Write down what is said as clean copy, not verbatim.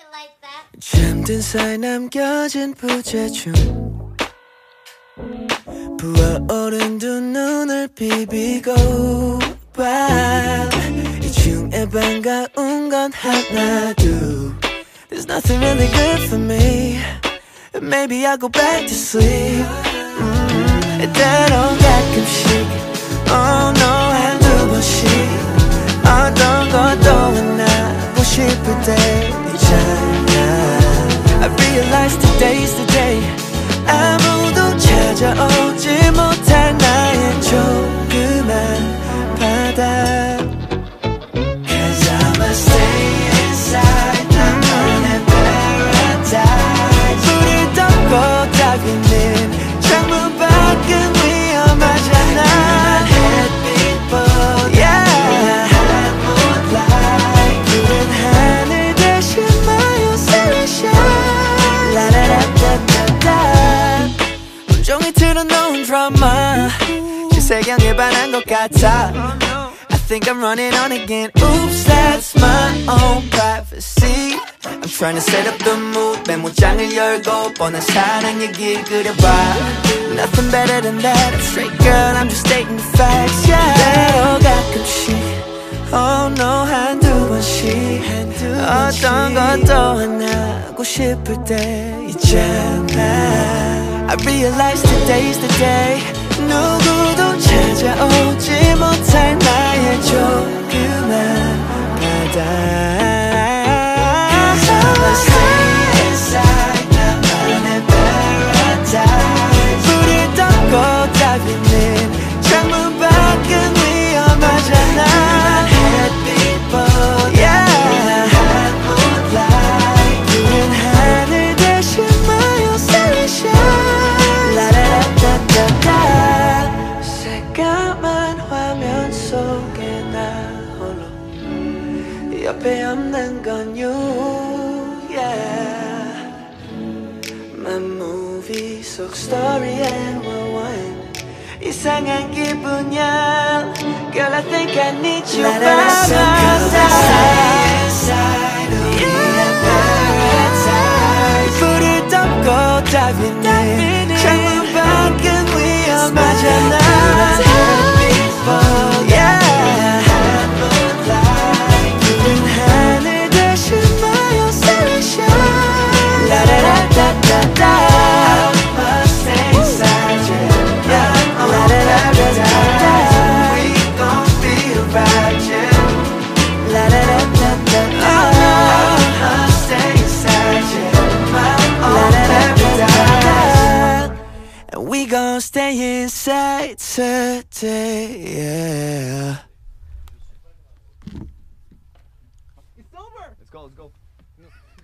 잠든 사이 남겨진 부재중 부어오른 두 눈을 비비고 봐 이 중에 반가운 건 하나 둘 There's nothing really good for me Maybe I'll go back to sleep 때론 가끔씩 Oh no 한두 번씩 어떤 것도 안 하고 싶을 때 있잖아 I realize today's the day 아무도 찾아오지 못할 나의 조그만 바다 Cause I'ma stay inside 나만의 paradise 불을 덮고 달리는 창문 밖은 위험하잖아 햇빛보다 야한 moonlight 푸른 하늘 대신 my own sunshine 라라라따따따 온종일 틀어놓은 드라마 실세경에 반한 것 같아 I think I'm running on again Oops, that's my own privacy I'm trying to set up the mood 메모장을 열고 뻔한 사랑 얘기를 그려봐 Nothing better than that I'm straight girl, I'm just stating the facts yeah. 때로 가끔씩 Oh no 한두 번씩 어떤 것도 안 하고 싶을 때 있잖아 I realize today's the day 누구도 찾아오지 못할 나의 조그만 바다 Cause I'ma stay inside 나만의 paradise 불을 덮고 달리는 창문 밖은 위험하잖아 햇빛보다 야한 moonlight 푸른 하늘 대신 my own sunshine 라라라따따따 새까만 화면 속에 나 홀로 옆에 없는 건 you yeah. My movie 속 story and rewind 이상한 기분이야 Girl I think I need you by my side 우리의 paradise 불을 덮고 달리는 창문 밖은 위험하잖아 We gon' stay inside today, yeah. It's over. Let's go, let's go.